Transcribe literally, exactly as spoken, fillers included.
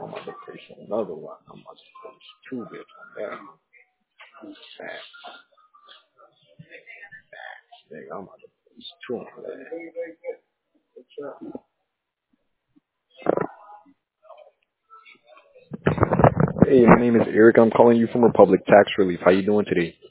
I'm about to place another one. I'm about to place two bids on that. Bang, bang. I'm about to place two on that. Hey, my name is Eric. I'm calling you from Republic Tax Relief. How you doing today?